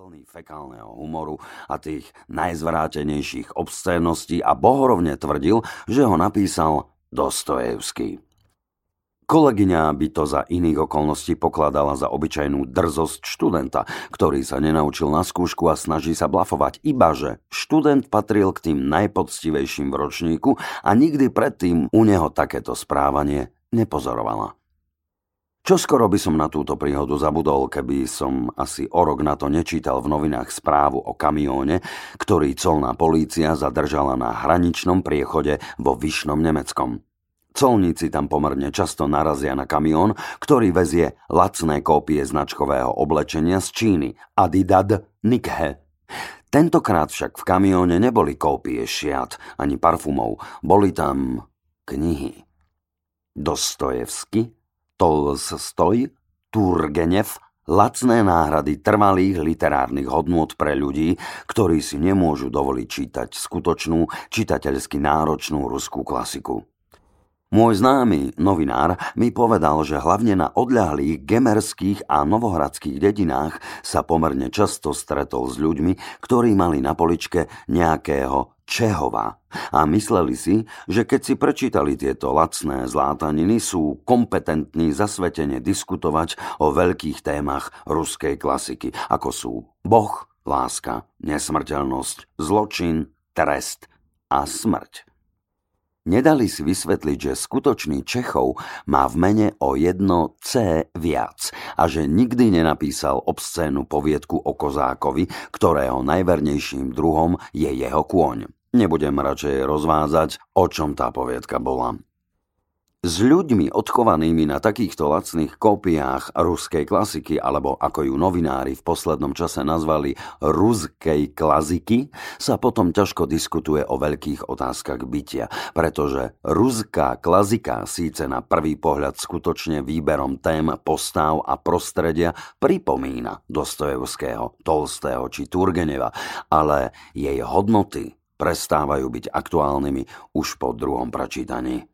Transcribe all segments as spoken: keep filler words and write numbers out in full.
plný fekálneho humoru a tých najzvrátenejších obscéností a bohorovne tvrdil, že ho napísal Dostojevský. Kolegyňa by to za iných okolností pokladala za obyčajnú drzosť študenta, ktorý sa nenaučil na skúšku a snaží sa blafovať, ibaže študent patril k tým najpoctivejším v ročníku a nikdy predtým u neho takéto správanie nepozorovala. Čoskoro by som na túto príhodu zabudol, keby som asi o rok na to nečítal v novinách správu o kamióne, ktorý colná polícia zadržala na hraničnom priechode vo Vyšnom Nemeckom. Colníci tam pomerne často narazia na kamión, ktorý vezie lacné kópie značkového oblečenia z Číny Adidad Nikhe. Tentokrát však v kamióne neboli kópie šiat ani parfumov, boli tam knihy. Dostojevsky, Tolstoj, Turgenev, lacné náhrady trvalých literárnych hodnôt pre ľudí, ktorí si nemôžu dovoliť čítať skutočnú, čitateľsky náročnú ruskú klasiku. Môj známy novinár mi povedal, že hlavne na odľahlých gemerských a novohradských dedinách sa pomerne často stretol s ľuďmi, ktorí mali na poličke nejakého Čehova a mysleli si, že keď si prečítali tieto lacné zlátaniny, sú kompetentní zasvetene diskutovať o veľkých témach ruskej klasiky, ako sú Boh, láska, nesmrteľnosť, zločin, trest a smrť. Nedali si vysvetliť, že skutočný Čechov má v mene o jedno C viac a že nikdy nenapísal obscénnu poviedku o kozákovi, ktorého najvernejším druhom je jeho kôň. Nebudem radšej rozvázať, o čom tá poviedka bola. S ľuďmi odchovanými na takýchto lacných kópiách ruskej klasiky, alebo ako ju novinári v poslednom čase nazvali ruskej klasiky, sa potom ťažko diskutuje o veľkých otázkach bytia, pretože ruská klasika síce na prvý pohľad skutočne výberom tém, postáv a prostredia pripomína Dostojevského, Tolstého či Turgeneva, ale jej hodnoty prestávajú byť aktuálnymi už po druhom prečítaní.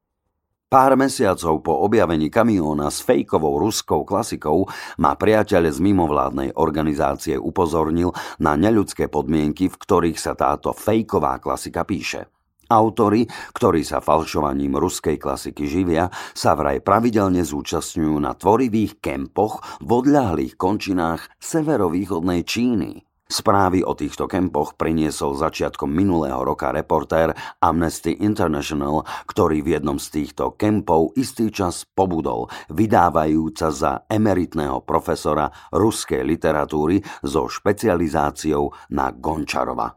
Pár mesiacov po objavení kamióna s fejkovou ruskou klasikou ma priateľ z mimovládnej organizácie upozornil na neľudské podmienky, v ktorých sa táto fejková klasika píše. Autori, ktorí sa falšovaním ruskej klasiky živia, sa vraj pravidelne zúčastňujú na tvorivých kempoch v odľahlých končinách severovýchodnej Číny. Správy o týchto kempoch priniesol začiatkom minulého roka reportér Amnesty International, ktorý v jednom z týchto kempov istý čas pobudol, vydávajúca za emeritného profesora ruskej literatúry so špecializáciou na Gončarova.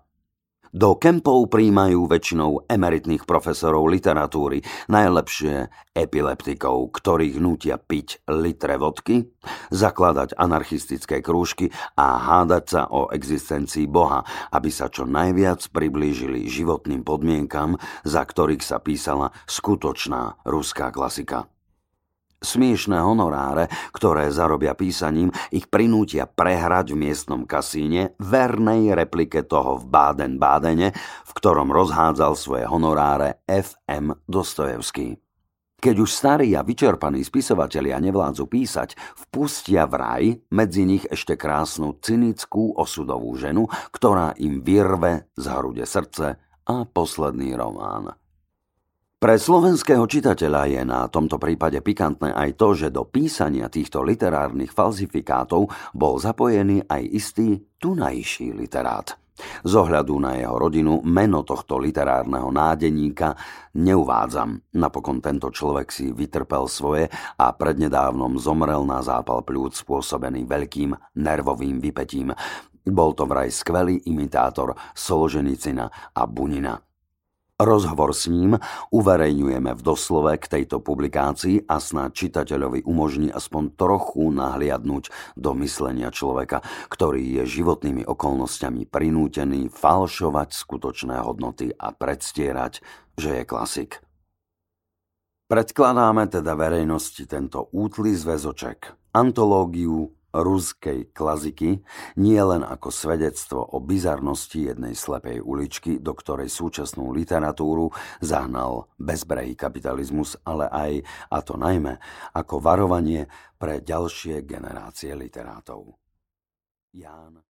Do kempov prijímajú väčšinou emeritných profesorov literatúry, najlepšie epileptikov, ktorých nútia piť litre vodky, zakladať anarchistické krúžky a hádať sa o existencii Boha, aby sa čo najviac priblížili životným podmienkam, za ktorých sa písala skutočná ruská klasika. Smiešné honoráre, ktoré zarobia písaním, ich prinútia prehrať v miestnom kasíne vernej replike toho v Baden-Badene, v ktorom rozhádzal svoje honoráre F M Dostojevský. Keď už starí a vyčerpaní spisovatelia nevládzu písať, vpustia vraj medzi nich ešte krásnu cynickú osudovú ženu, ktorá im vyrve z hrude srdce a posledný román. Pre slovenského čitateľa je na tomto prípade pikantné aj to, že do písania týchto literárnych falzifikátov bol zapojený aj istý tunajší literát. Z ohľadu na jeho rodinu meno tohto literárneho nádeníka neuvádzam. Napokon tento človek si vytrpel svoje a prednedávnom zomrel na zápal pľúc spôsobený veľkým nervovým vypätím. Bol to vraj skvelý imitátor Solženicina a Bunina. Rozhovor s ním uverejňujeme v doslove k tejto publikácii a snáď čitateľovi umožní aspoň trochu nahliadnúť do myslenia človeka, ktorý je životnými okolnostiami prinútený falšovať skutočné hodnoty a predstierať, že je klasik. Predkladáme teda verejnosti tento útly zväzoček, antológiu ruskej klasiky, nie len ako svedectvo o bizarnosti jednej slepej uličky, do ktorej súčasnú literatúru zahnal bezbrehý kapitalizmus, ale aj, a to najmä, ako varovanie pre ďalšie generácie literátov. Ján